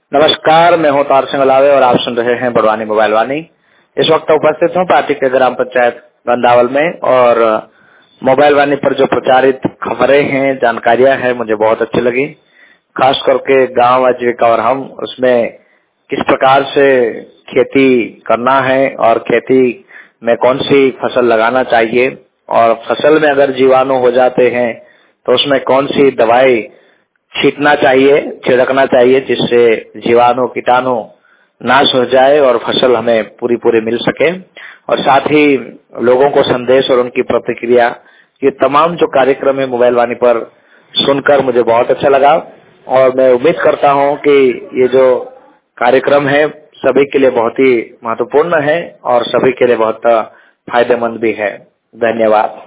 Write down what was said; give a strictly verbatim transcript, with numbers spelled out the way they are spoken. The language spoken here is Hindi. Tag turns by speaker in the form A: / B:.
A: नमस्कार, मैं हूं तार सिंह लावे और आप सुन रहे हैं बड़वानी मोबाइल वाणी। इस वक्त उपस्थित हूं पार्टी के ग्राम पंचायत गंदावल में और मोबाइल वाणी पर जो प्रचारित खबरें हैं, जानकारियां हैं, मुझे बहुत अच्छी लगी। खास करके गांव आजीविका और हम उसमें किस प्रकार से खेती करना है और खेती में कौन सी फसल लगाना चाहिए और फसल में अगर जीवाणु हो जाते हैं तो उसमें कौन सी दवाई छींटना चाहिए, छिड़कना चाहिए, जिससे जीवाणु कीटाणु नाश हो जाए और फसल हमें पूरी पूरी मिल सके। और साथ ही लोगों को संदेश और उनकी प्रतिक्रिया, ये तमाम जो कार्यक्रम है मोबाइल वाणी पर सुनकर मुझे बहुत अच्छा लगा और मैं उम्मीद करता हूं कि ये जो कार्यक्रम है सभी के लिए बहुत ही महत्वपूर्ण है और सभी के लिए बहुत फायदेमंद भी है। धन्यवाद।